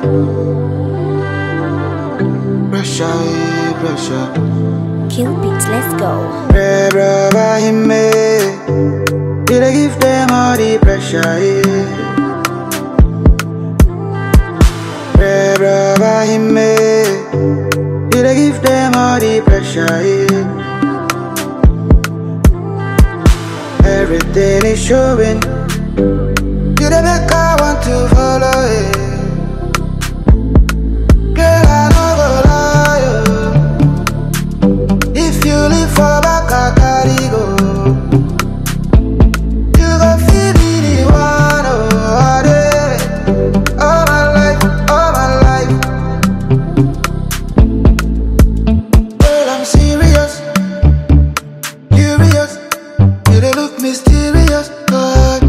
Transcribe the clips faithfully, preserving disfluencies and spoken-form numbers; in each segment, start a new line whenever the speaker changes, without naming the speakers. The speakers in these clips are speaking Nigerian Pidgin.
Pressure, eh, pressure.
Kill beats, let's go.
Pray, brother, him me. Did I give them all the pressure, eh? Pray, brother, him me. Did I give them all the pressure, eh? Everything is showing. You the make I want to follow it. Girl, I no go lie, oh. If you live for back, I carry go. You go feel me the one, oh, I did. All my life, all my life. Girl, I'm serious, curious. You they look mysterious, God.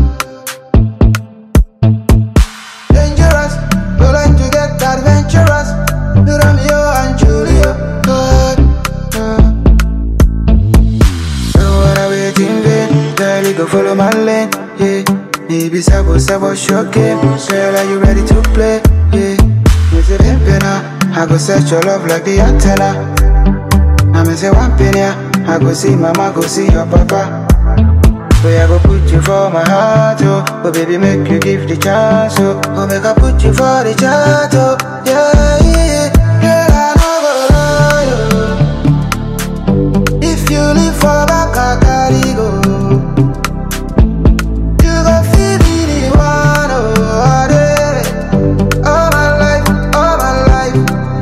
Dangerous, you like to get adventurous. Romeo and Julia, God. Don't wanna wait in vain. Girl, you go follow my lane, yeah. Maybe sabo sabo show game. Girl, are you ready to play? Yeah. You say pimpina, I go search your love like the antenna. I'ma say one penny, I go see mama, go see your papa. Boy, I go put you for my heart, oh. But baby, make you give the chance, oh. Oh, make I put you for the chance, oh. Yeah, yeah. Girl, I no go lie, oh. If you live for back, I carry go. You go feel me the one, oh, I did it. All my life, all my life.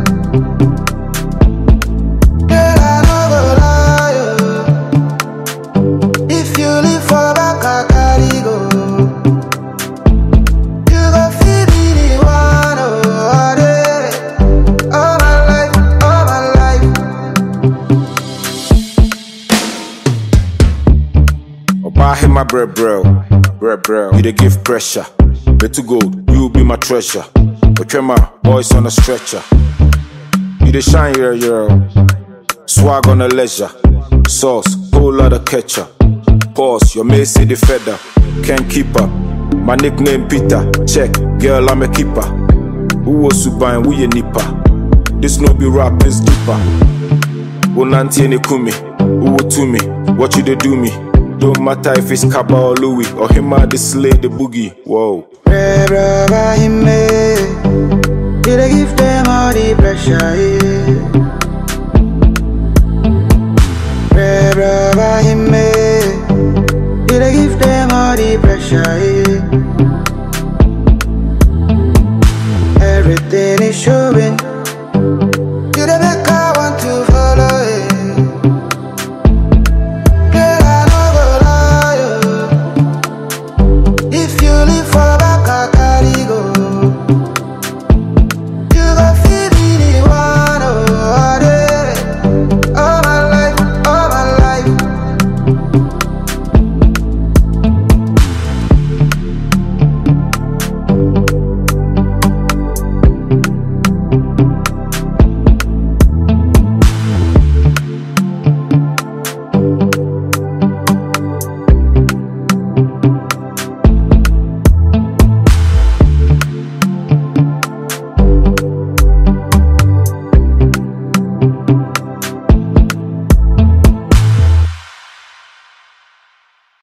Girl, I no go lie, oh. If you live for back, I carry go. You go feel me the one, oh, I did it. All my life, all my life.
Oba him my bread, bro, bread, bro. You dey give pressure. Better gold, you be my treasure. Otrema, boys on a stretcher. You dey shine, yeah, yeah. Swag on a leisure. Sauce, whole lot of ketchup. Pause, your mate say the feather. Can't keep up. My nickname Peter. Check, girl, I'm a keeper. Who was Subain, we a nipper. This no be rap, it's deeper. Wonanti any kumi. Who would to me? What you they do me? Don't matter if it's Kaba or Louis or him out the slay the boogie. Whoa.
Pray, brother, him me. Did I give them all the pressure, yeah? Pray, brother, him me. Did I give them all the pressure, yeah? Everything is showing.